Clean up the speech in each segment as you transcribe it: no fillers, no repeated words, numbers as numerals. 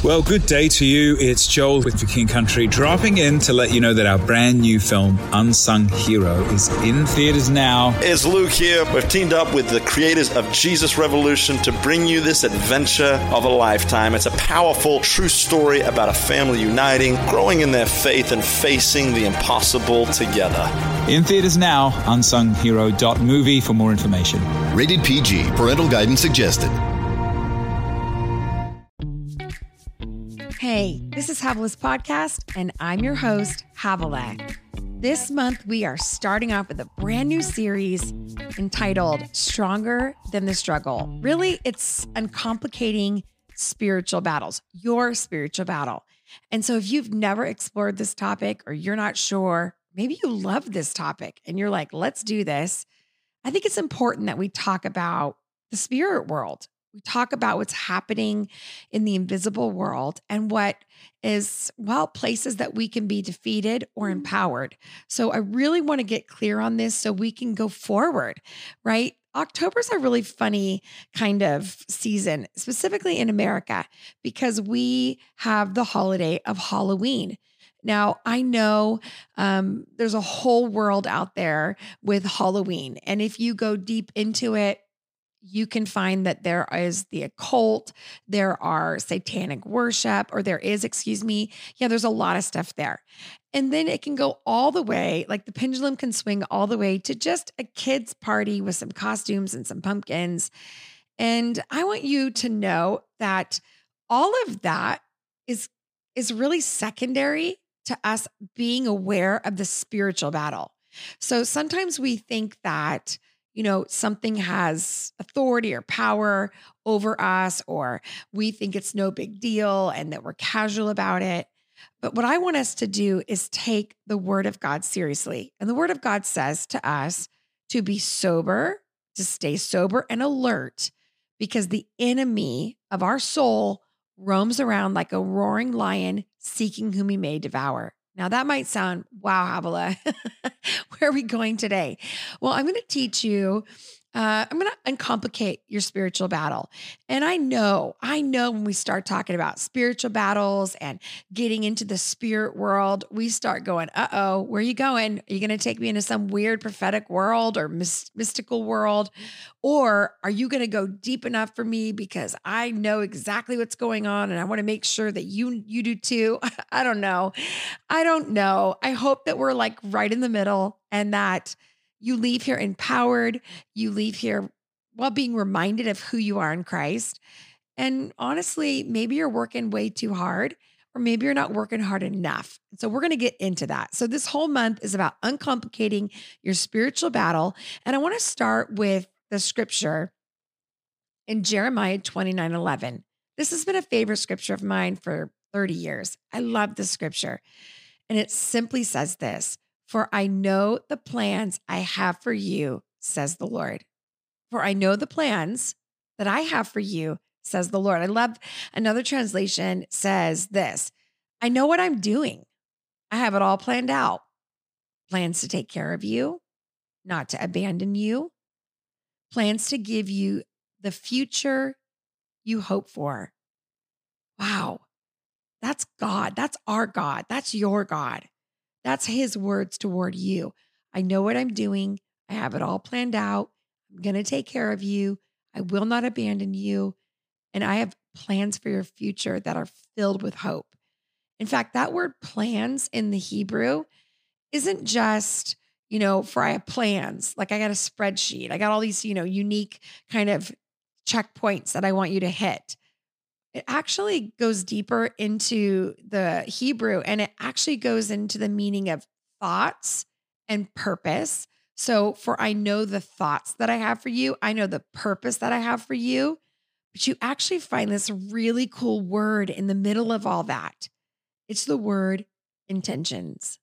Well, good day to you. It's Joel with The King Country, dropping in to let you know that our brand new film, Unsung Hero, is in theaters now. It's Luke here. We've teamed up with the creators of Jesus Revolution to bring you this adventure of a lifetime. It's a powerful, true story about a family uniting, growing in their faith, and facing the impossible together. In theaters now, unsunghero.movie for more information. Rated PG. Parental guidance suggested. Hey, this is Havilah's podcast, and I'm your host, Havilah. This month, we are starting off with a brand new series entitled Stronger Than the Struggle. Really, it's uncomplicating spiritual battles, your spiritual battle. And so if you've never explored this topic or you're not sure, maybe you love this topic and you're like, let's do this. I think it's important that we talk about the spirit world. We talk about what's happening in the invisible world and what is, well, places that we can be defeated or empowered. So I really want to get clear on this so we can go forward, right? October's a really funny kind of season, specifically in America, because we have the holiday of Halloween. Now, I know there's a whole world out there with Halloween. And if you go deep into it, you can find that there is the occult, there are satanic worship, or there's a lot of stuff there. And then it can go all the way, like the pendulum can swing all the way to just a kid's party with some costumes and some pumpkins. And I want you to know that all of that is really secondary to us being aware of the spiritual battle. So sometimes we think that something has authority or power over us, or we think it's no big deal and that we're casual about it. But what I want us to do is take the word of God seriously. And the word of God says to us to be sober, to stay sober and alert, because the enemy of our soul roams around like a roaring lion seeking whom he may devour. Now that might sound, wow, Havilah, where are we going today? Well, I'm going to teach you, I'm going to uncomplicate your spiritual battle. And I know when we start talking about spiritual battles and getting into the spirit world, we start going, uh-oh, where are you going? Are you going to take me into some weird prophetic world or mystical world? Or are you going to go deep enough for me because I know exactly what's going on and I want to make sure that you do too? I don't know. I hope that we're like right in the middle and that you leave here empowered. You leave here while being reminded of who you are in Christ. And honestly, maybe you're working way too hard, or maybe you're not working hard enough. So we're going to get into that. So this whole month is about uncomplicating your spiritual battle. And I want to start with the scripture in Jeremiah 29:11. This has been a favorite scripture of mine for 30 years. I love this scripture. And it simply says this: "For I know the plans I have for you, says the Lord." For I know the plans that I have for you, says the Lord. I love another translation says this: I know what I'm doing. I have it all planned out. Plans to take care of you, not to abandon you. Plans to give you the future you hope for. Wow. That's God. That's our God. That's your God. That's his words toward you. I know what I'm doing. I have it all planned out. I'm going to take care of you. I will not abandon you. And I have plans for your future that are filled with hope. In fact, that word plans in the Hebrew isn't just, for I have plans. Like I got a spreadsheet. I got all these, unique kind of checkpoints that I want you to hit. It actually goes deeper into the Hebrew, and it actually goes into the meaning of thoughts and purpose. So for I know the thoughts that I have for you, I know the purpose that I have for you, but you actually find this really cool word in the middle of all that. It's the word intentions.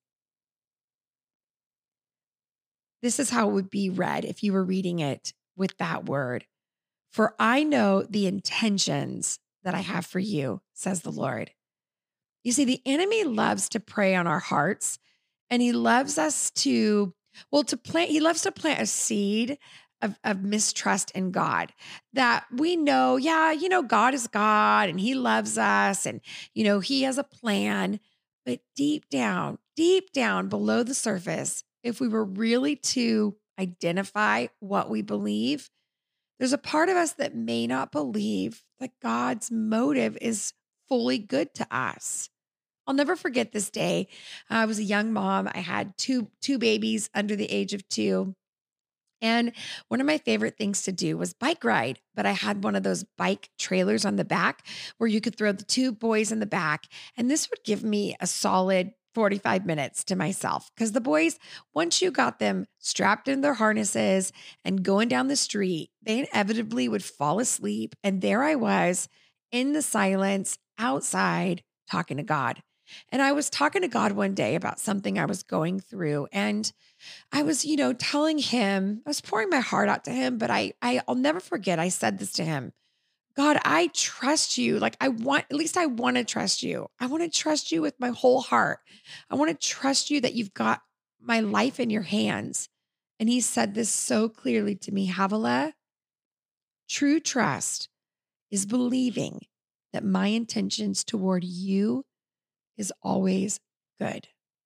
This is how it would be read if you were reading it with that word. For I know the intentions that I have for you, says the Lord. You see, the enemy loves to prey on our hearts, and he loves us to plant a seed of mistrust in God, that we know, yeah, God is God and he loves us and, he has a plan. But deep down below the surface, if we were really to identify what we believe, there's a part of us that may not believe that God's motive is fully good to us. I'll never forget this day. I was a young mom. I had two babies under the age of 2. And one of my favorite things to do was bike ride, but I had one of those bike trailers on the back where you could throw the 2 boys in the back. And this would give me a solid 45 minutes to myself because the boys, once you got them strapped in their harnesses and going down the street, they inevitably would fall asleep. And there I was in the silence outside talking to God. And I was talking to God one day about something I was going through. And I was, telling him, I was pouring my heart out to him, but I'll never forget. I said this to him: God, I trust you. Like I want to trust you. I want to trust you with my whole heart. I want to trust you that you've got my life in your hands. And he said this so clearly to me: Havilah, true trust is believing that my intentions toward you is always good.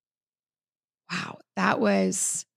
Wow. That was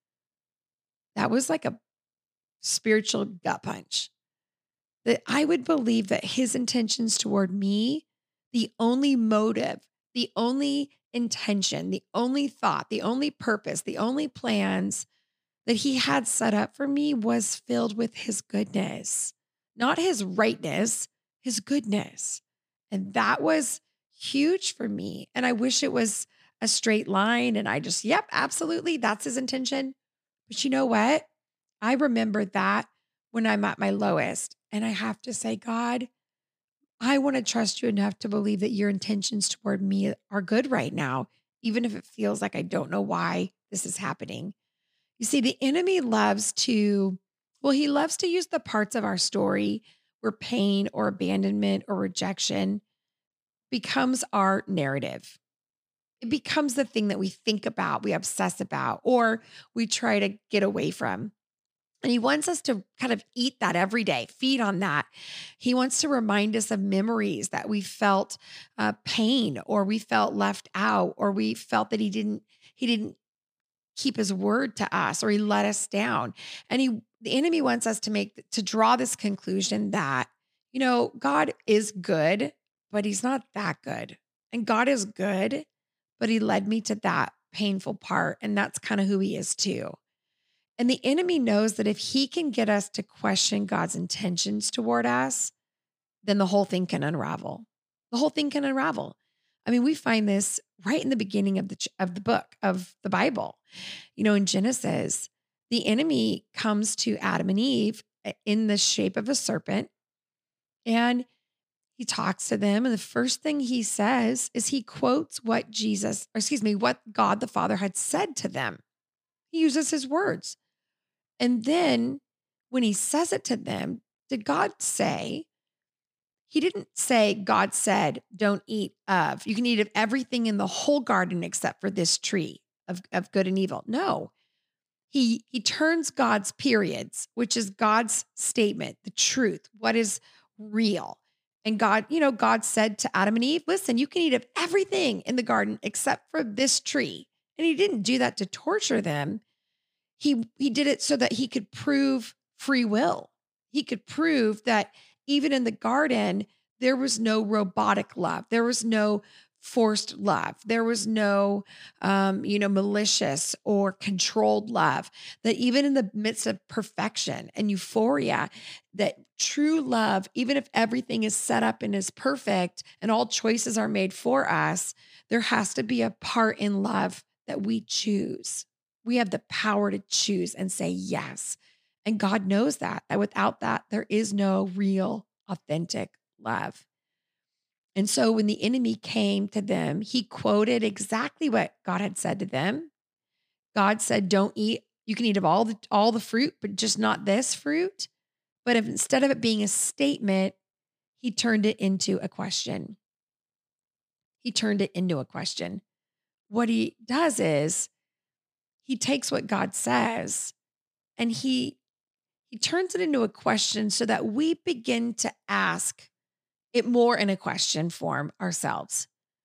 like a spiritual gut punch, that I would believe that his intentions toward me, the only motive, the only intention, the only thought, the only purpose, the only plans that he had set up for me was filled with his goodness, not his rightness, his goodness. And that was huge for me. And I wish it was a straight line. And I just, yep, absolutely. That's his intention. But you know what? I remember that when I'm at my lowest, and I have to say, God, I want to trust you enough to believe that your intentions toward me are good right now, even if it feels like I don't know why this is happening. You see, the enemy loves to use the parts of our story where pain or abandonment or rejection becomes our narrative. It becomes the thing that we think about, we obsess about, or we try to get away from. And he wants us to kind of eat that every day, feed on that. He wants to remind us of memories that we felt pain, or we felt left out, or we felt that he didn't keep his word to us, or he let us down. And the enemy wants us to draw this conclusion that, God is good, but he's not that good. And God is good, but he led me to that painful part. And that's kind of who he is too. And the enemy knows that if he can get us to question God's intentions toward us, then the whole thing can unravel. The whole thing can unravel. I mean, we find this right in the beginning of the book of the Bible. In Genesis, the enemy comes to Adam and Eve in the shape of a serpent, and he talks to them. And the first thing he says is he quotes what God the Father had said to them. He uses his words. And then when he says it to them, did God say? He didn't say, God said, don't eat of, you can eat of everything in the whole garden except for this tree of good and evil. No, he turns God's periods, which is God's statement, the truth, what is real. And God said to Adam and Eve, listen, you can eat of everything in the garden except for this tree. And he didn't do that to torture them. He did it so that he could prove free will. He could prove that even in the garden, there was no robotic love. There was no forced love. There was no, malicious or controlled love. That even in the midst of perfection and euphoria, that true love, even if everything is set up and is perfect and all choices are made for us, there has to be a part in love that we choose. We have the power to choose and say yes. And God knows that without that, there is no real, authentic love. And so when the enemy came to them, he quoted exactly what God had said to them. God said, don't eat. You can eat of all the fruit, but just not this fruit. But instead of it being a statement, he turned it into a question. What he does is he takes what God says and he he turns it into a question so that we begin to ask it more in a question form ourselves.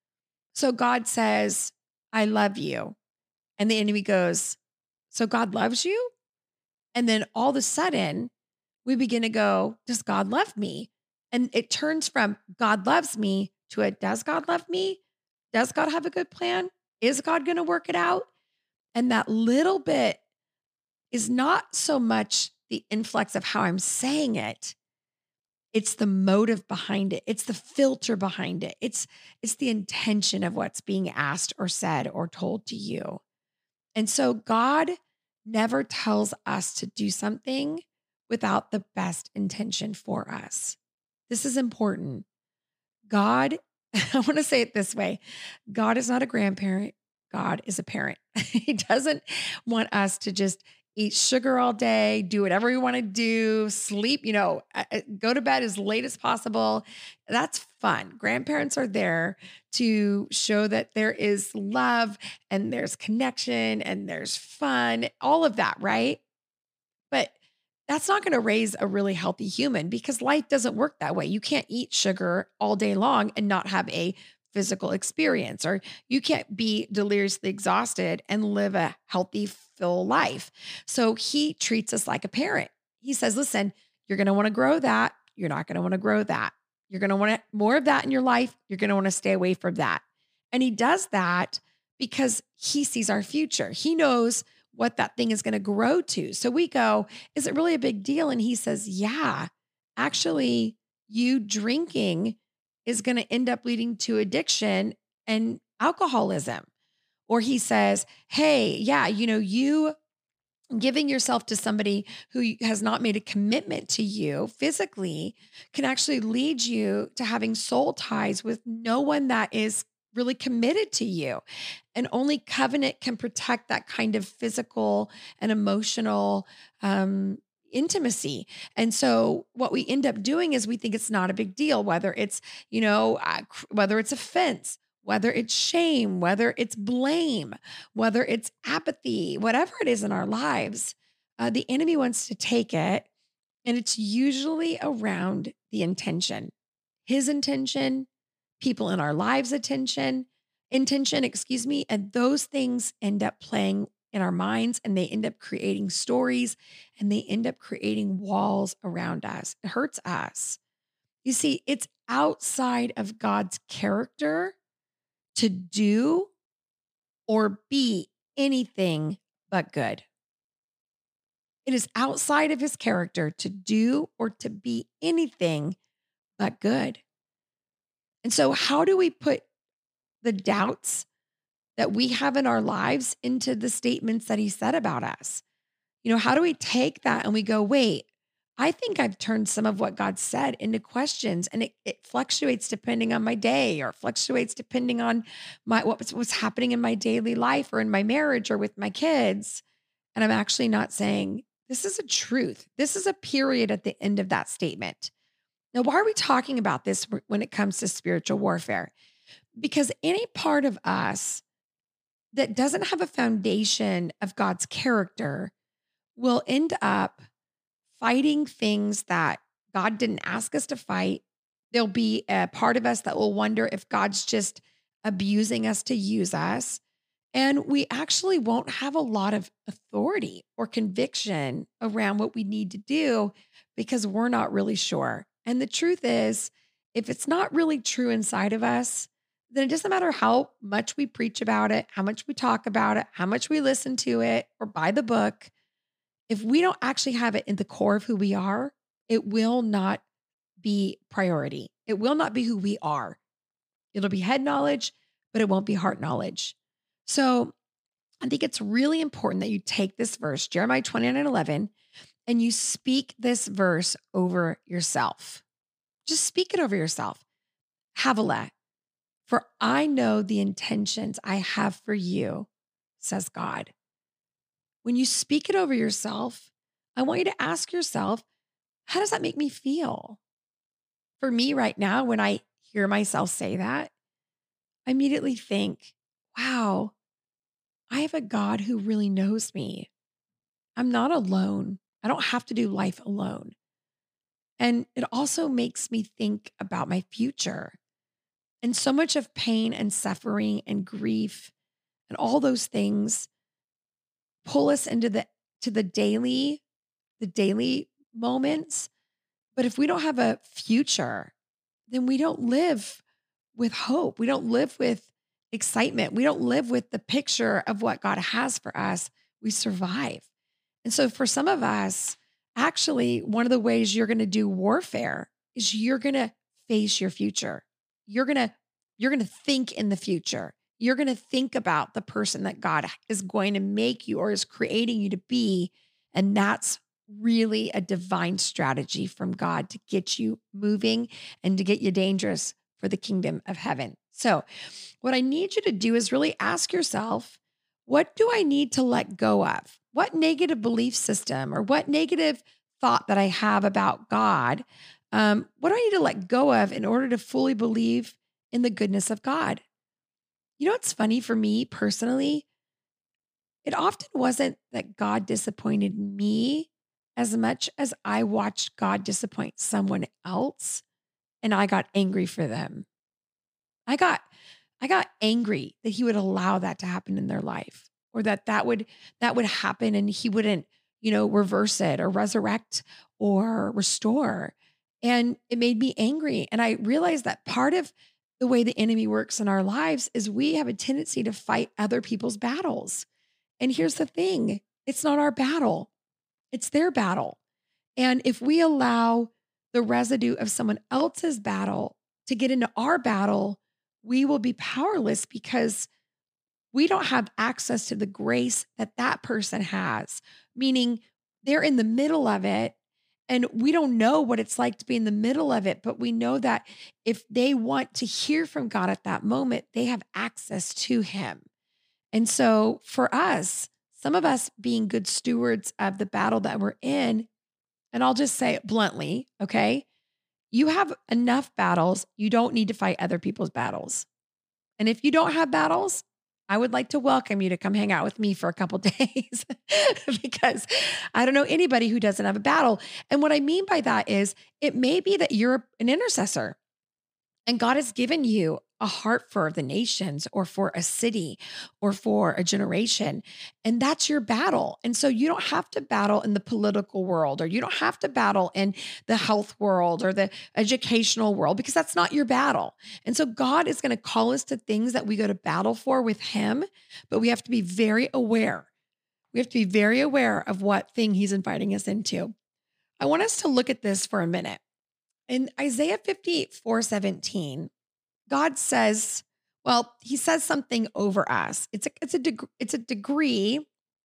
So God says, I love you. And the enemy goes, so God loves you? And then all of a sudden, we begin to go, does God love me? And it turns from God loves me to a does God love me? Does God have a good plan? Is God going to work it out? And that little bit is not so much the influx of how I'm saying it. It's the motive behind it. It's the filter behind it. It's the intention of what's being asked or said or told to you. And so God never tells us to do something without the best intention for us. This is important. God, I want to say it this way. God is not a grandparent. God is a parent. He doesn't want us to just eat sugar all day, do whatever we want to do, sleep, go to bed as late as possible. That's fun. Grandparents are there to show that there is love and there's connection and there's fun, all of that, right? But that's not going to raise a really healthy human because life doesn't work that way. You can't eat sugar all day long and not have a physical experience, or you can't be deliriously exhausted and live a healthy, full life. So he treats us like a parent. He says, listen, you're going to want to grow that. You're not going to want to grow that. You're going to want more of that in your life. You're going to want to stay away from that. And he does that because he sees our future. He knows what that thing is going to grow to. So we go, is it really a big deal? And he says, yeah, actually, you drinking is going to end up leading to addiction and alcoholism. Or he says, hey, yeah, you giving yourself to somebody who has not made a commitment to you physically can actually lead you to having soul ties with no one that is really committed to you. And only covenant can protect that kind of physical and emotional intimacy. And so what we end up doing is we think it's not a big deal, whether it's, whether it's offense, whether it's shame, whether it's blame, whether it's apathy, whatever it is in our lives, the enemy wants to take it. And it's usually around the intention, his intention, people in our lives' intention, and those things end up playing in our minds and they end up creating stories and they end up creating walls around us. It hurts us. You see, it's outside of God's character to do or be anything but good. It is outside of his character to do or to be anything but good. And so how do we put the doubts that we have in our lives into the statements that he said about us? How do we take that and we go, wait, I think I've turned some of what God said into questions, and it fluctuates depending on my day, or fluctuates depending on what's happening in my daily life or in my marriage or with my kids. And I'm actually not saying this is a truth. This is a period at the end of that statement. Now, why are we talking about this when it comes to spiritual warfare? Because any part of us that doesn't have a foundation of God's character will end up fighting things that God didn't ask us to fight. There'll be a part of us that will wonder if God's just abusing us to use us. And we actually won't have a lot of authority or conviction around what we need to do because we're not really sure. And the truth is, if it's not really true inside of us, then it doesn't matter how much we preach about it, how much we talk about it, how much we listen to it or buy the book. If we don't actually have it in the core of who we are, it will not be priority. It will not be who we are. It'll be head knowledge, but it won't be heart knowledge. So I think it's really important that you take this verse, Jeremiah 29:11, and you speak this verse over yourself. Just speak it over yourself. Havilah, for I know the intentions I have for you, says God. When you speak it over yourself, I want you to ask yourself, how does that make me feel? For me right now, when I hear myself say that, I immediately think, wow, I have a God who really knows me. I'm not alone. I don't have to do life alone. And it also makes me think about my future. And so much of pain and suffering and grief and all those things pull us into the daily moments. But if we don't have a future, then we don't live with hope. We don't live with excitement. We don't live with the picture of what God has for us. We survive. And so for some of us, actually, one of the ways you're going to do warfare is you're going to face your future. You're going to think in the future. You're going to think about the person that God is going to make you or is creating you to be. And that's really a divine strategy from God to get you moving and to get you dangerous for the kingdom of heaven. So what I need you to do is really ask yourself, what do I need to let go of? What negative belief system or what negative thought that I have about God, what do I need to let go of in order to fully believe in the goodness of God? You know what's funny for me personally? It often wasn't that God disappointed me as much as I watched God disappoint someone else and I got angry for them. I got angry that he would allow that to happen in their life or that would happen and he wouldn't, reverse it or resurrect or restore. And it made me angry. And I realized that part of the way the enemy works in our lives is we have a tendency to fight other people's battles. And here's the thing, it's not our battle. It's their battle. And if we allow the residue of someone else's battle to get into our battle, we will be powerless because we don't have access to the grace that person has, meaning they're in the middle of it and we don't know what it's like to be in the middle of it, but we know that if they want to hear from God at that moment, they have access to him. And so for us, some of us being good stewards of the battle that we're in, and I'll just say it bluntly, okay? You have enough battles. You don't need to fight other people's battles. And if you don't have battles, I would like to welcome you to come hang out with me for a couple days because I don't know anybody who doesn't have a battle. And what I mean by that is it may be that you're an intercessor and God has given you a heart for the nations or for a city or for a generation. And that's your battle. And so you don't have to battle in the political world, or you don't have to battle in the health world or the educational world, because that's not your battle. And so God is going to call us to things that we go to battle for with him, but we have to be very aware. We have to be very aware of what thing he's inviting us into. I want us to look at this for a minute. In Isaiah 54:17, God says, he says something over us. It's a decree,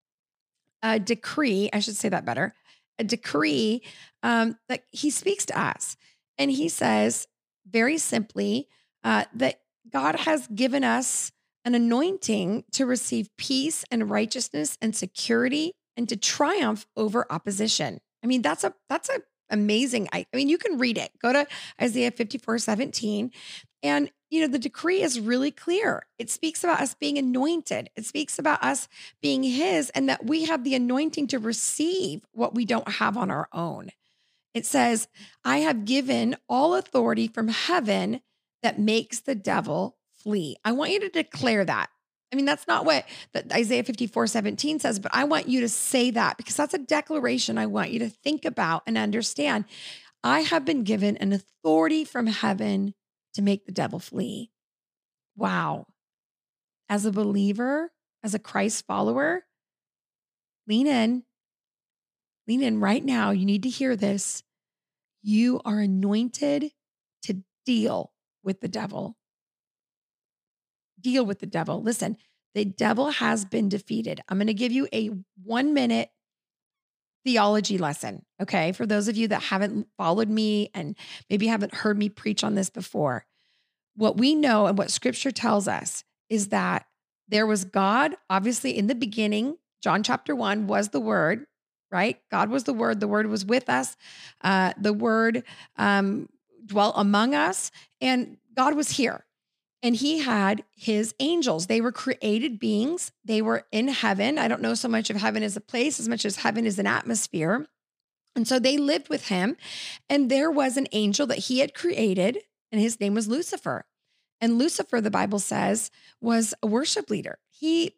I should say that better, a decree that he speaks to us. And he says very simply that God has given us an anointing to receive peace and righteousness and security and to triumph over opposition. I mean, that's amazing. I mean, you can read it. Go to Isaiah 54:17. And, the decree is really clear. It speaks about us being anointed. It speaks about us being his and that we have the anointing to receive what we don't have on our own. It says, I have given all authority from heaven that makes the devil flee. I want you to declare that. I mean, that's not what Isaiah 54:17 says, but I want you to say that because that's a declaration I want you to think about and understand. I have been given an authority from heaven to make the devil flee. Wow. As a believer, as a Christ follower, lean in right now. You need to hear this. You are anointed to deal with the devil. Deal with the devil. Listen, the devil has been defeated. I'm going to give you a 1-minute theology lesson, okay? For those of you that haven't followed me and maybe haven't heard me preach on this before, what we know and what scripture tells us is that there was God, obviously in the beginning. John chapter 1 was the Word, right? God was the Word. The Word was with us. The Word dwelt among us, and God was here. And he had his angels. They were created beings. They were in heaven. I don't know so much of heaven as a place as much as heaven is an atmosphere. And so they lived with him, and there was an angel that he had created, and his name was Lucifer. And Lucifer, the Bible says, was a worship leader. He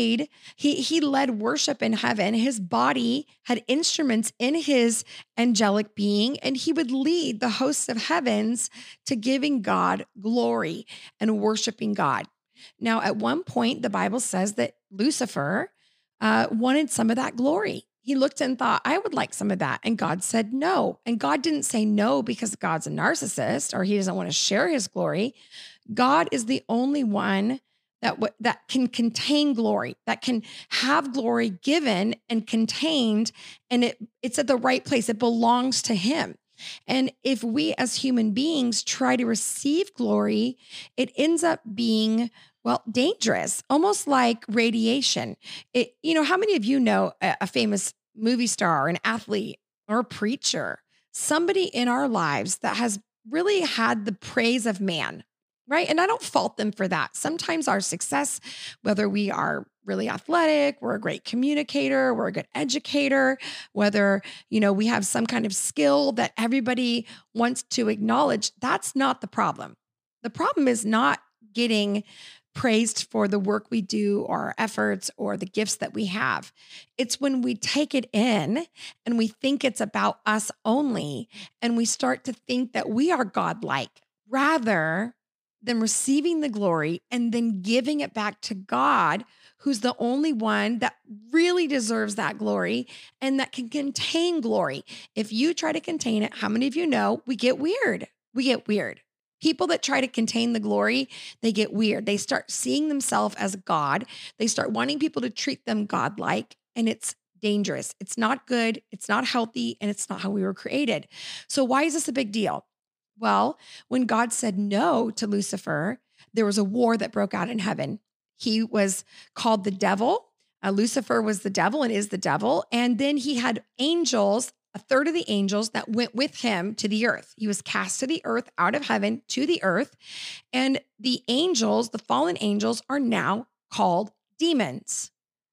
led worship in heaven. His body had instruments in his angelic being, and he would lead the hosts of heavens to giving God glory and worshiping God. Now, at one point, the Bible says that Lucifer wanted some of that glory. He looked and thought, I would like some of that. And God said no. And God didn't say no because God's a narcissist or he doesn't want to share his glory. God is the only one that can contain glory, that can have glory given and contained, and it's at the right place. It belongs to him. And if we as human beings try to receive glory, it ends up being, well, dangerous, almost like radiation. How many of you know a famous movie star, an athlete, or a preacher, somebody in our lives that has really had the praise of man? Right. And I don't fault them for that. Sometimes our success, whether we are really athletic, we're a great communicator, we're a good educator, whether, we have some kind of skill that everybody wants to acknowledge, that's not the problem. The problem is not getting praised for the work we do or our efforts or the gifts that we have. It's when we take it in and we think it's about us only, and we start to think that we are godlike rather than receiving the glory and then giving it back to God, who's the only one that really deserves that glory and that can contain glory. If you try to contain it, how many of you know we get weird? We get weird. People that try to contain the glory, they get weird. They start seeing themselves as God. They start wanting people to treat them godlike, and it's dangerous. It's not good. It's not healthy, and it's not how we were created. So why is this a big deal? Well, when God said no to Lucifer, there was a war that broke out in heaven. He was called the devil. Lucifer was the devil and is the devil. And then he had angels, a third of the angels that went with him to the earth. He was cast to the earth, out of heaven to the earth. And the angels, the fallen angels, are now called demons.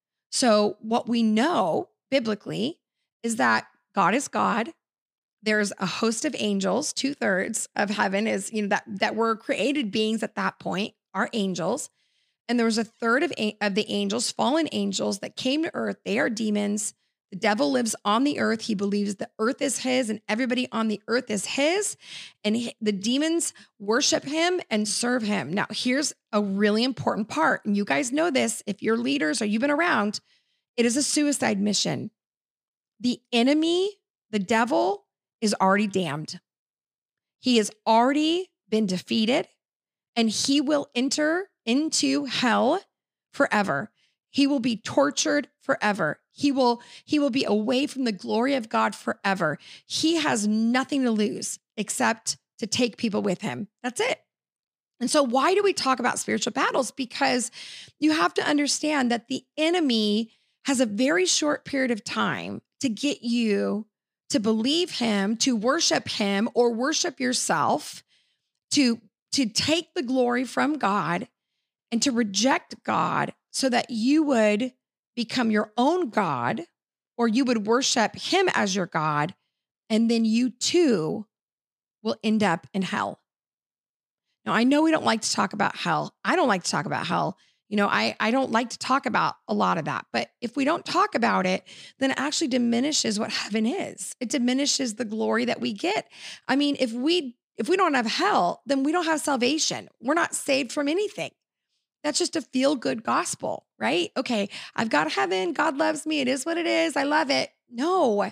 So what we know biblically is that God is God. There's a host of angels, 2/3 of heaven is, that were created beings at that point are angels. And there was a third of the angels, fallen angels that came to earth. They are demons. The devil lives on the earth. He believes the earth is his and everybody on the earth is his. And the demons worship him and serve him. Now, here's a really important part. And you guys know this, if you're leaders or you've been around, it is a suicide mission. The enemy, the devil, is already damned. He has already been defeated, and he will enter into hell forever. He will be tortured forever. He will be away from the glory of God forever. He has nothing to lose except to take people with him. That's it. And so why do we talk about spiritual battles? Because you have to understand that the enemy has a very short period of time to get you to believe him, to worship him or worship yourself, to take the glory from God and to reject God so that you would become your own God, or you would worship him as your God. And then you too will end up in hell. Now, I know we don't like to talk about hell. I don't like to talk about hell. I don't like to talk about a lot of that, but if we don't talk about it, then it actually diminishes what heaven is. It diminishes the glory that we get. I mean, if we don't have hell, then we don't have salvation. We're not saved from anything. That's just a feel-good gospel, right? Okay, I've got heaven. God loves me. It is what it is. I love it. No,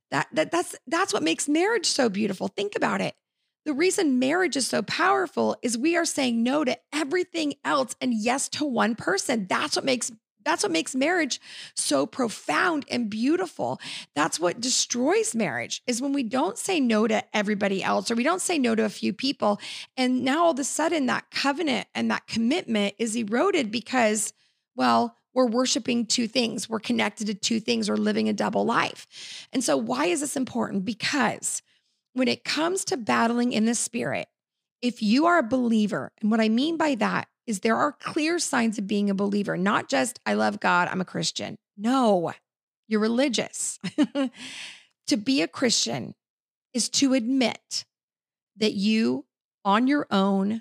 that's what makes marriage so beautiful. Think about it. The reason marriage is so powerful is we are saying no to everything else and yes to one person. That's what makes marriage so profound and beautiful. That's what destroys marriage, is when we don't say no to everybody else, or we don't say no to a few people. And now all of a sudden that covenant and that commitment is eroded because, well, we're worshiping two things. We're connected to two things. We're living a double life. And so why is this important? Because when it comes to battling in the spirit, if you are a believer, and what I mean by that is there are clear signs of being a believer, not just, I love God, I'm a Christian. No, you're religious. To be a Christian is to admit that you on your own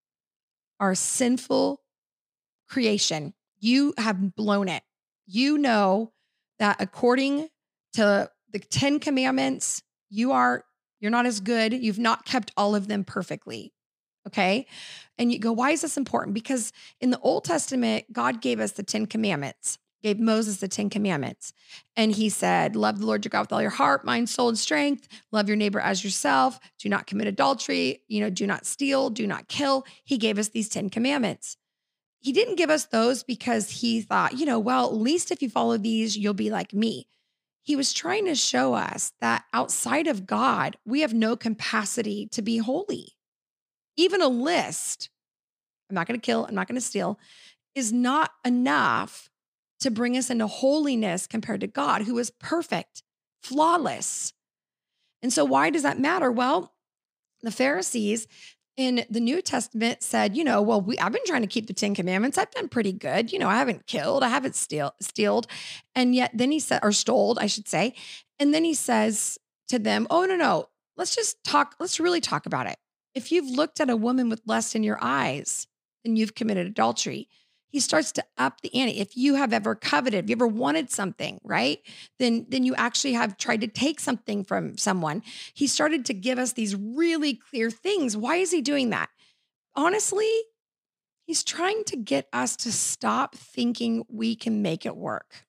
are a sinful creation. You have blown it. You know that according to the 10 commandments, you're not as good. You've not kept all of them perfectly. Okay. And you go, why is this important? Because in the Old Testament, God gave us the 10 commandments, gave Moses the 10 commandments. And he said, love the Lord your God with all your heart, mind, soul, and strength. Love your neighbor as yourself. Do not commit adultery. Do not steal. Do not kill. He gave us these 10 commandments. He didn't give us those because he thought, well, at least if you follow these, you'll be like me. He was trying to show us that outside of God, we have no capacity to be holy. Even a list, I'm not going to kill, I'm not going to steal, is not enough to bring us into holiness compared to God, who is perfect, flawless. And so why does that matter? Well, the Pharisees in the New Testament said, I've been trying to keep the 10 commandments. I've done pretty good. I haven't killed, I haven't stealed. And yet then he said, or stole, I should say. And then he says to them, oh, no, let's really talk about it. If you've looked at a woman with lust in your eyes, then you've committed adultery. He starts to up the ante. If you have ever coveted, if you ever wanted something, right? Then you actually have tried to take something from someone. He started to give us these really clear things. Why is he doing that? Honestly, he's trying to get us to stop thinking we can make it work.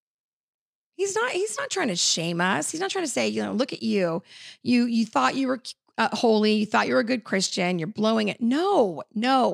He's not trying to shame us. He's not trying to say, look at you. You thought you were holy. You thought you were a good Christian. You're blowing it. No.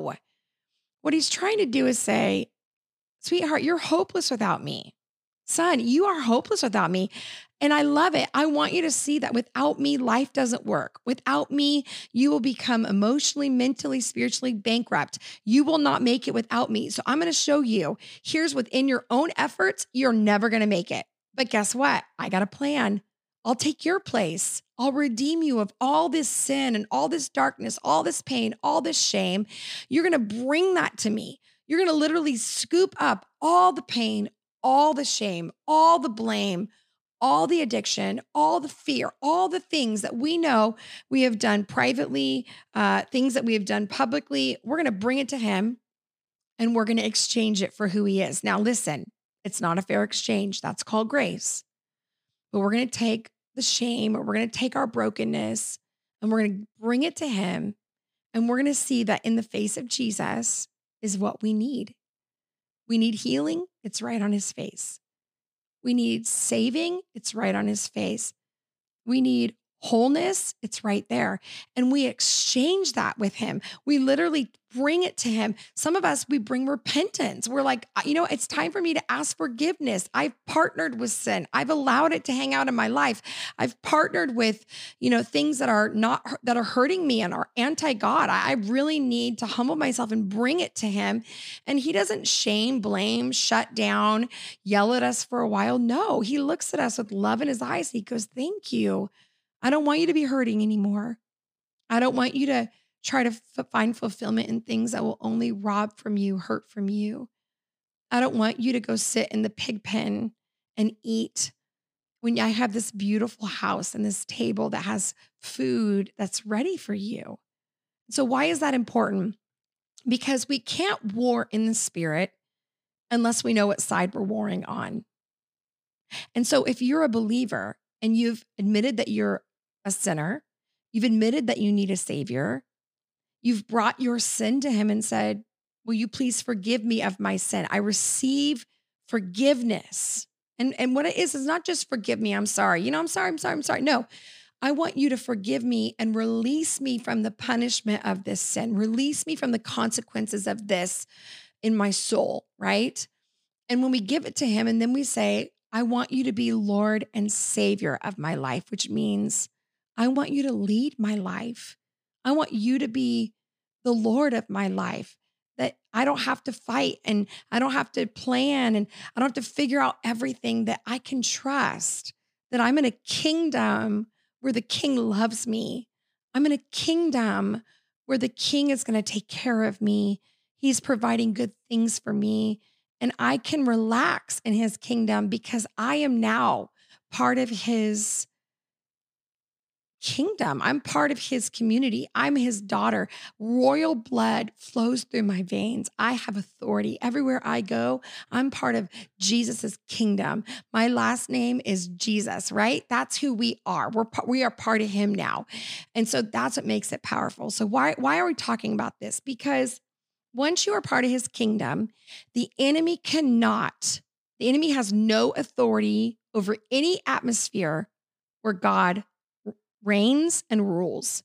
What he's trying to do is say, sweetheart, you're hopeless without me. Son, you are hopeless without me. And I love it. I want you to see that without me, life doesn't work. Without me, you will become emotionally, mentally, spiritually bankrupt. You will not make it without me. So I'm going to show you, here's within your own efforts, you're never going to make it. But guess what? I got a plan. I'll take your place. I'll redeem you of all this sin and all this darkness, all this pain, all this shame. You're going to bring that to me. You're going to literally scoop up all the pain, all the shame, all the blame, all the addiction, all the fear, all the things that we know we have done privately, things that we have done publicly. We're going to bring it to him and we're going to exchange it for who he is. Now, listen, it's not a fair exchange. That's called grace. But we're going to take the shame, or we're going to take our brokenness and we're going to bring it to him. And we're going to see that in the face of Jesus is what we need. We need healing. It's right on his face. We need saving. It's right on his face. We need wholeness. It's right there. And we exchange that with him. We literally bring it to him. Some of us, we bring repentance. We're like, it's time for me to ask forgiveness. I've partnered with sin. I've allowed it to hang out in my life. I've partnered with, things that are hurting me and are anti-God. I really need to humble myself and bring it to him. And he doesn't shame, blame, shut down, yell at us for a while. No, he looks at us with love in his eyes. He goes, thank you. I don't want you to be hurting anymore. I don't want you to try to find fulfillment in things that will only rob from you, hurt from you. I don't want you to go sit in the pig pen and eat when I have this beautiful house and this table that has food that's ready for you. So why is that important? Because we can't war in the spirit unless we know what side we're warring on. And so if you're a believer and you've admitted that you're a sinner, you've admitted that you need a savior, you've brought your sin to him and said, will you please forgive me of my sin? I receive forgiveness. And what it is not just forgive me, I'm sorry. I'm sorry. No, I want you to forgive me and release me from the punishment of this sin. Release me from the consequences of this in my soul, right? And when we give it to him and then we say, I want you to be Lord and Savior of my life, which means I want you to lead my life. I want you to be the Lord of my life, that I don't have to fight and I don't have to plan and I don't have to figure out everything, that I can trust that I'm in a kingdom where the king loves me. I'm in a kingdom where the king is going to take care of me. He's providing good things for me. And I can relax in his kingdom because I am now part of his kingdom. I'm part of his community. I'm his daughter. Royal blood flows through my veins. I have authority. Everywhere I go, I'm part of Jesus's kingdom. My last name is Jesus, right? That's who we are. We are part of him now. And so that's what makes it powerful. So why are we talking about this? Because once you are part of his kingdom, the enemy has no authority over any atmosphere where God reigns and rules.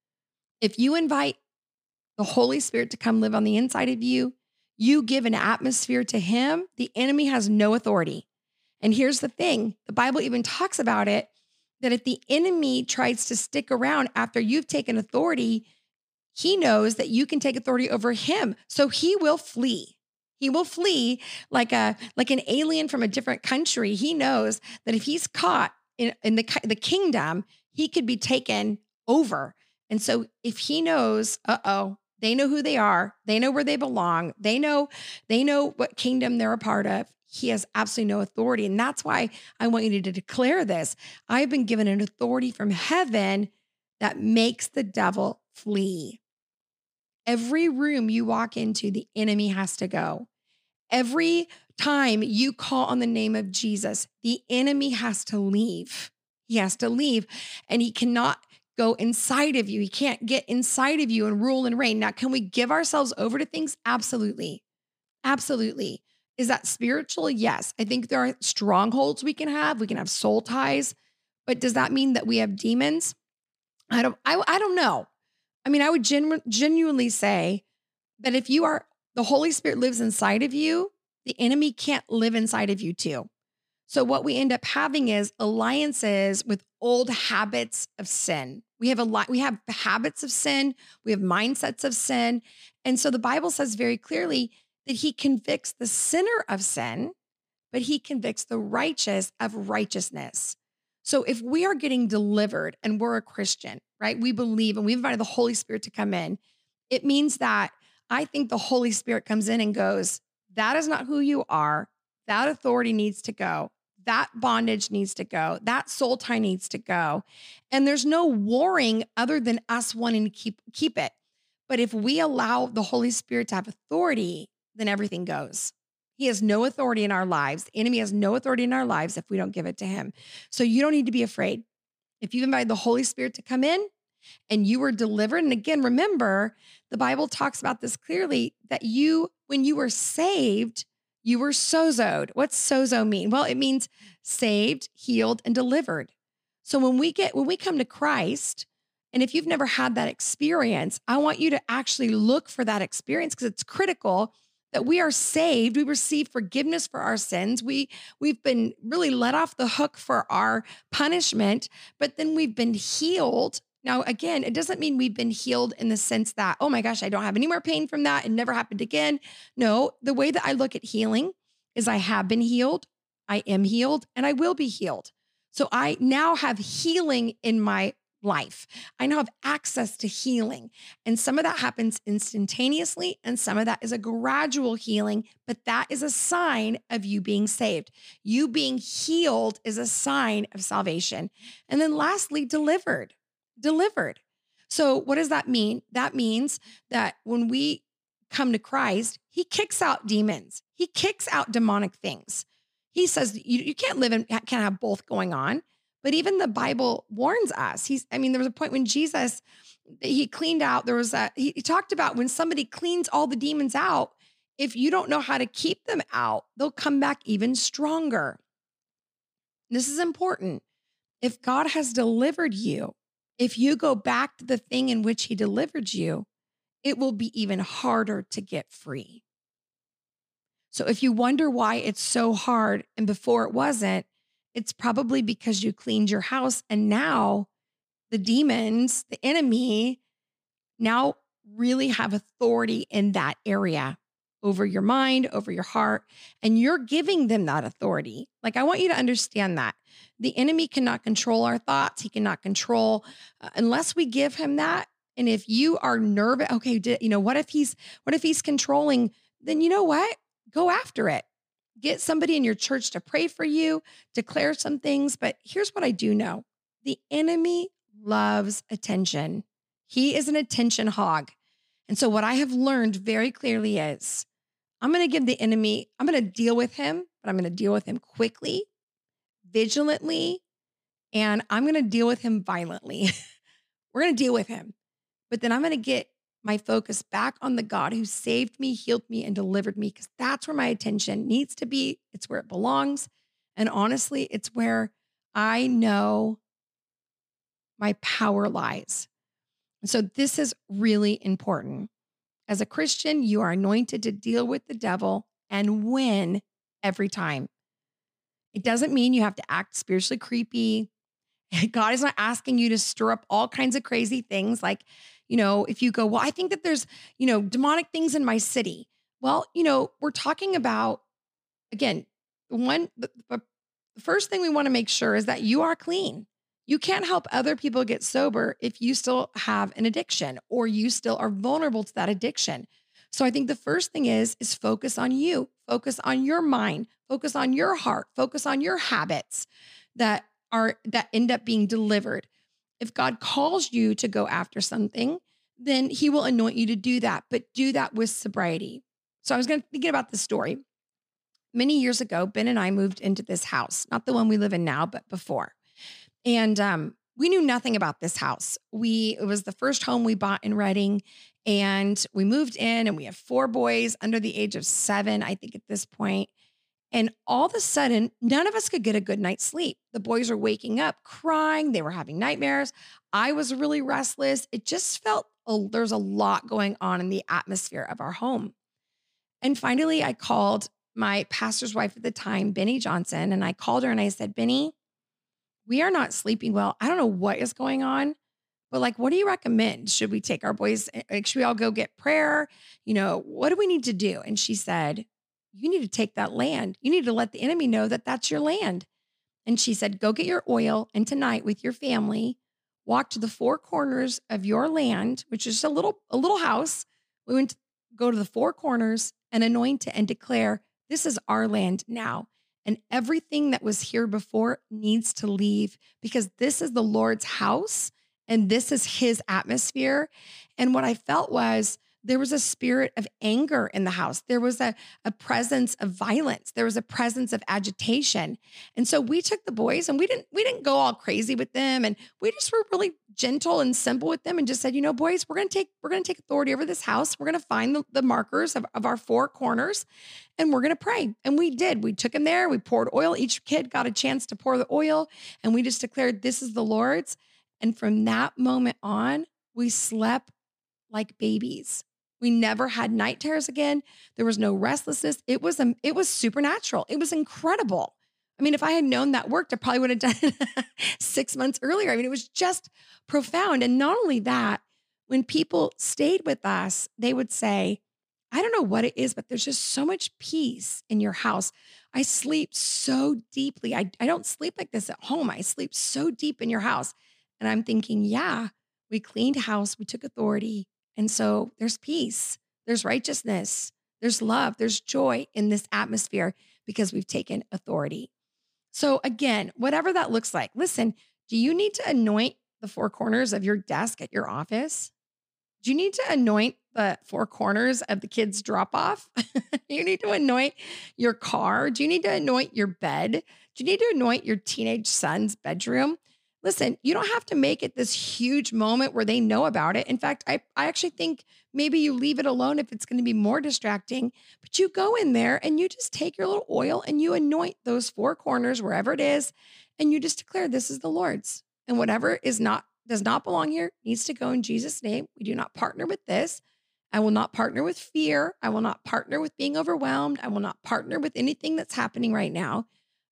If you invite the Holy Spirit to come live on the inside of you, you give an atmosphere to him, the enemy has no authority. And here's the thing, the Bible even talks about it, that if the enemy tries to stick around after you've taken authority, he knows that you can take authority over him. So he will flee. He will flee like an alien from a different country. He knows that if he's caught in the kingdom, he could be taken over. And so if he knows, they know who they are, they know where they belong, they know what kingdom they're a part of, he has absolutely no authority. And that's why I want you to declare this. I've been given an authority from heaven that makes the devil flee. Every room you walk into, the enemy has to go. Every time you call on the name of Jesus, the enemy has to leave. He has to leave, and he cannot go inside of you. He can't get inside of you and rule and reign. Now, can we give ourselves over to things? Absolutely. Absolutely. Is that spiritual? Yes. I think there are strongholds we can have. We can have soul ties, but does that mean that we have demons? I don't know. I mean, I would genuinely say that if the Holy Spirit lives inside of you, the enemy can't live inside of you too. So what we end up having is alliances with old habits of sin. We have habits of sin. We have mindsets of sin. And so the Bible says very clearly that he convicts the sinner of sin, but he convicts the righteous of righteousness. So if we are getting delivered and we're a Christian, right? We believe and we've invited the Holy Spirit to come in. It means that I think the Holy Spirit comes in and goes, that is not who you are. That authority needs to go. That bondage needs to go. That soul tie needs to go. And there's no warring other than us wanting to keep it. But if we allow the Holy Spirit to have authority, then everything goes. He has no authority in our lives. The enemy has no authority in our lives if we don't give it to him. So you don't need to be afraid. If you've invited the Holy Spirit to come in and you were delivered, and again, remember, the Bible talks about this clearly, that when you were saved, you were sozoed. What's sozo mean? Well, it means saved, healed, and delivered. So when we come to Christ, and if you've never had that experience, I want you to actually look for that experience, because it's critical that we are saved. We receive forgiveness for our sins. We've been really let off the hook for our punishment, but then we've been healed. Now, again, it doesn't mean we've been healed in the sense that, oh my gosh, I don't have any more pain from that. It never happened again. No, the way that I look at healing is I have been healed, I am healed, and I will be healed. So I now have healing in my life. I now have access to healing. And some of that happens instantaneously, and some of that is a gradual healing, but that is a sign of you being saved. You being healed is a sign of salvation. And then lastly, delivered. So what does that mean? That means that when we come to Christ, he kicks out demons. He kicks out demonic things. He says you can't live and can't have both going on. But even the Bible warns us. There was a point when Jesus, he cleaned out, he talked about when somebody cleans all the demons out, if you don't know how to keep them out, they'll come back even stronger. This is important. If God has delivered you, if you go back to the thing in which he delivered you, it will be even harder to get free. So if you wonder why it's so hard and before it wasn't, it's probably because you cleaned your house, and now the demons, the enemy, now really have authority in that area over your mind, over your heart, and you're giving them that authority. Like, I want you to understand that the enemy cannot control our thoughts. He cannot control unless we give him that. And if you are nervous, okay, what if he's controlling? Then you know what? Go after it. Get somebody in your church to pray for you, declare some things. But here's what I do know. The enemy loves attention. He is an attention hog. And so what I have learned very clearly is I'm going to give the enemy, I'm going to deal with him, but I'm going to deal with him quickly, vigilantly, and I'm going to deal with him violently. We're going to deal with him. But then I'm going to get my focus back on the God who saved me, healed me, and delivered me, because that's where my attention needs to be. It's where it belongs. And honestly, it's where I know my power lies. And so this is really important. As a Christian, you are anointed to deal with the devil and win every time. It doesn't mean you have to act spiritually creepy. God is not asking you to stir up all kinds of crazy things. Like, if you go, well, I think that there's, demonic things in my city. Well, we're talking about, again, the first thing we want to make sure is that you are clean. You can't help other people get sober if you still have an addiction or you still are vulnerable to that addiction. So I think the first thing is focus on you, focus on your mind, focus on your heart, focus on your habits that end up being delivered. If God calls you to go after something, then he will anoint you to do that, but do that with sobriety. So I was thinking about this story. Many years ago, Ben and I moved into this house, not the one we live in now, but before. And we knew nothing about this house. It was the first home we bought in Redding, and we moved in, and we have 4 boys under the age of 7, I think, at this point. And all of a sudden, none of us could get a good night's sleep. The boys were waking up, crying. They were having nightmares. I was really restless. It just felt there's a lot going on in the atmosphere of our home. And finally, I called my pastor's wife at the time, Benny Johnson, and I called her and I said, Benny, we are not sleeping well. I don't know what is going on, but what do you recommend? Should we take our boys? Should we all go get prayer? What do we need to do? And she said, you need to take that land. You need to let the enemy know that that's your land. And she said, go get your oil, and tonight with your family, walk to the 4 corners of your land, which is a little house. We went to go to the 4 corners and anoint it and declare, this is our land now. And everything that was here before needs to leave, because this is the Lord's house and this is his atmosphere. And what I felt was there was a spirit of anger in the house. There was a presence of violence. There was a presence of agitation. And so we took the boys, and we didn't go all crazy with them. And we just were really gentle and simple with them and just said, boys, we're going to take authority over this house. We're going to find the markers of our 4 corners, and we're going to pray. And we did. We took them there. We poured oil. Each kid got a chance to pour the oil, and we just declared, this is the Lord's. And from that moment on, we slept like babies. We never had night terrors again. There was no restlessness. It was supernatural. It was incredible. I mean, if I had known that worked, I probably would have done it 6 months earlier. I mean, it was just profound. And not only that, when people stayed with us, they would say, I don't know what it is, but there's just so much peace in your house. I sleep so deeply. I don't sleep like this at home. I sleep so deep in your house. And I'm thinking, yeah, we cleaned house. We took authority. And so there's peace, there's righteousness, there's love, there's joy in this atmosphere because we've taken authority. So again, whatever that looks like, listen, do you need to anoint the 4 corners of your desk at your office? Do you need to anoint the 4 corners of the kids' drop-off? Do you need to anoint your car? Do you need to anoint your bed? Do you need to anoint your teenage son's bedroom? Listen, you don't have to make it this huge moment where they know about it. In fact, I actually think maybe you leave it alone if it's going to be more distracting, but you go in there and you just take your little oil and you anoint those 4 corners, wherever it is, and you just declare, this is the Lord's. And whatever does not belong here needs to go in Jesus' name. We do not partner with this. I will not partner with fear. I will not partner with being overwhelmed. I will not partner with anything that's happening right now.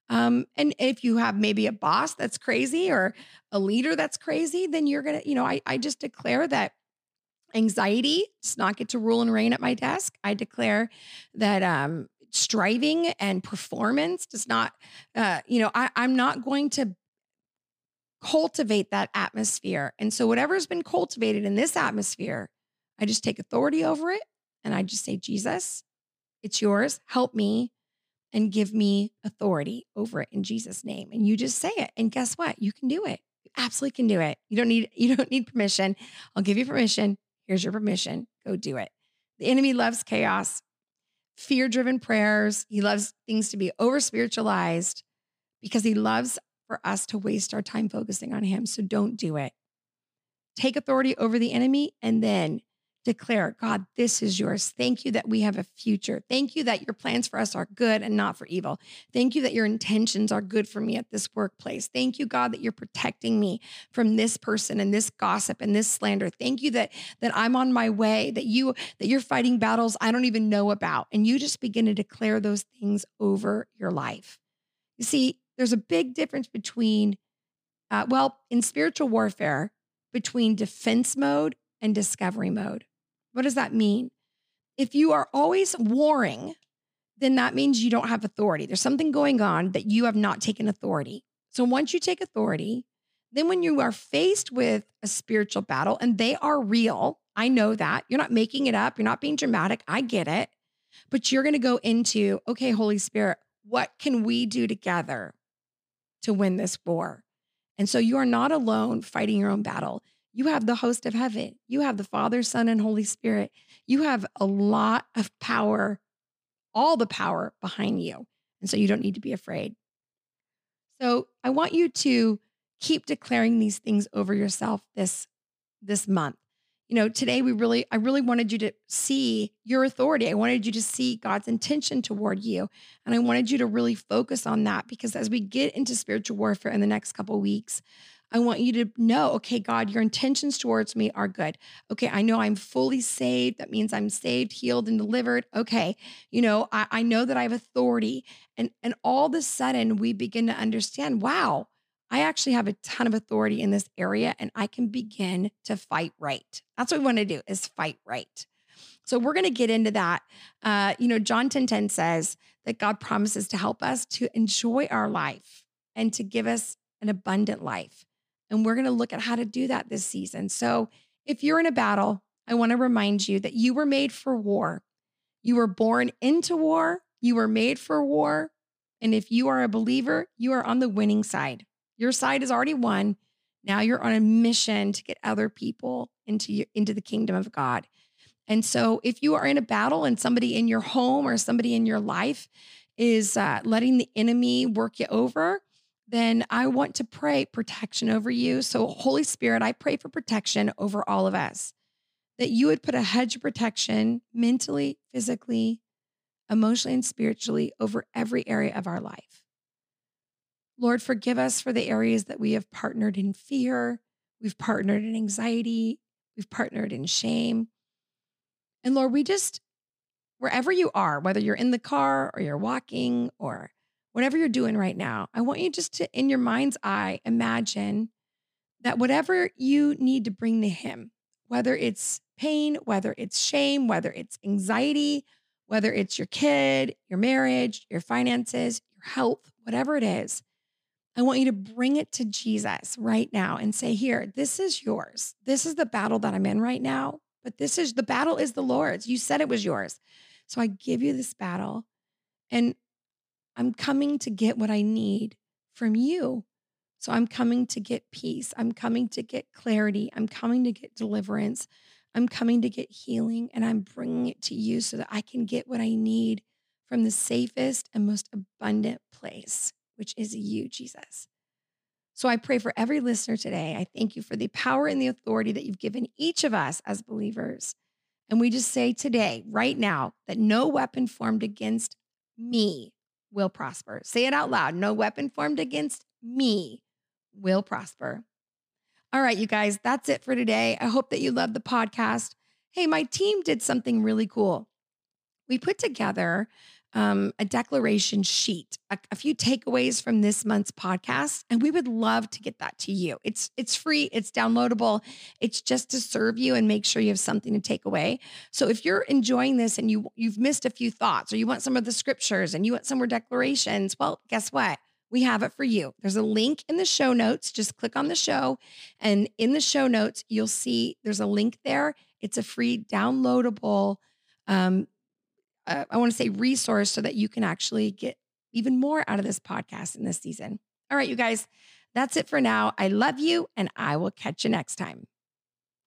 And if you have maybe a boss that's crazy or a leader that's crazy, then you're going to, I just declare that anxiety does not get to rule and reign at my desk. I declare that, striving and performance does not, I'm not going to cultivate that atmosphere. And so whatever's been cultivated in this atmosphere, I just take authority over it. And I just say, Jesus, it's yours. Help me. And give me authority over it in Jesus' name. And you just say it. And guess what? You can do it. absolutely can do it. You don't need permission. I'll give you permission. Here's your permission. Go do it. The enemy loves chaos, fear-driven prayers. He loves things to be over-spiritualized because he loves for us to waste our time focusing on him. So don't do it. Take authority over the enemy and then declare, God, this is yours. Thank you that we have a future. Thank you that your plans for us are good and not for evil. Thank you that your intentions are good for me at this workplace. Thank you, God, that you're protecting me from this person and this gossip and this slander. Thank you that I'm on my way, that you're fighting battles I don't even know about. And you just begin to declare those things over your life. You see, there's a big difference between, in spiritual warfare, between defense mode and discovery mode. What does that mean? If you are always warring, then that means you don't have authority. There's something going on that you have not taken authority. So once you take authority, then when you are faced with a spiritual battle, and they are real, I know that. You're not making it up. You're not being dramatic. I get it. But you're going to go into, okay, Holy Spirit, what can we do together to win this war? And so you are not alone fighting your own battle. You have the host of heaven. You have the Father, Son, and Holy Spirit. You have a lot of power, all the power behind you. And so you don't need to be afraid. So I want you to keep declaring these things over yourself this month. You know, today I really wanted you to see your authority. I wanted you to see God's intention toward you. And I wanted you to really focus on that, because as we get into spiritual warfare in the next couple of weeks, I want you to know, okay, God, your intentions towards me are good. Okay, I know I'm fully saved. That means I'm saved, healed, and delivered. Okay, I know that I have authority. And all of a sudden, we begin to understand, wow, I actually have a ton of authority in this area, and I can begin to fight right. That's what we want to do, is fight right. So we're going to get into that. John 10:10 says that God promises to help us to enjoy our life and to give us an abundant life. And we're going to look at how to do that this season. So if you're in a battle, I want to remind you that you were made for war. You were born into war. You were made for war. And if you are a believer, you are on the winning side. Your side has already won. Now you're on a mission to get other people into the kingdom of God. And so if you are in a battle and somebody in your home or somebody in your life is letting the enemy work you over, then I want to pray protection over you. So Holy Spirit, I pray for protection over all of us, that you would put a hedge of protection mentally, physically, emotionally, and spiritually over every area of our life. Lord, forgive us for the areas that we have partnered in fear, we've partnered in anxiety, we've partnered in shame. And Lord, wherever you are, whether you're in the car or you're walking or whatever you're doing right now, I want you just to, in your mind's eye, imagine that whatever you need to bring to him, whether it's pain, whether it's shame, whether it's anxiety, whether it's your kid, your marriage, your finances, your health, whatever it is, I want you to bring it to Jesus right now and say, here, this is yours. This is the battle that I'm in right now, but the battle is the Lord's. You said it was yours. So I give you this battle, and I'm coming to get what I need from you. So I'm coming to get peace. I'm coming to get clarity. I'm coming to get deliverance. I'm coming to get healing, and I'm bringing it to you so that I can get what I need from the safest and most abundant place, which is you, Jesus. So I pray for every listener today. I thank you for the power and the authority that you've given each of us as believers. And we just say today, right now, that no weapon formed against me will prosper. Say it out loud. No weapon formed against me will prosper. All right, you guys, that's it for today. I hope that you loved the podcast. Hey, my team did something really cool. We put together a declaration sheet, a few takeaways from this month's podcast, and we would love to get that to you. It's free, it's downloadable. It's just to serve you and make sure you have something to take away. So if you're enjoying this and you've missed a few thoughts, or you want some of the scriptures and you want some more declarations, well, guess what? We have it for you. There's a link in the show notes. Just click on the show, and in the show notes, you'll see there's a link there. It's a free downloadable I want to say resource so that you can actually get even more out of this podcast in this season. All right, you guys, That's it for now. I love you, and I will catch you next time.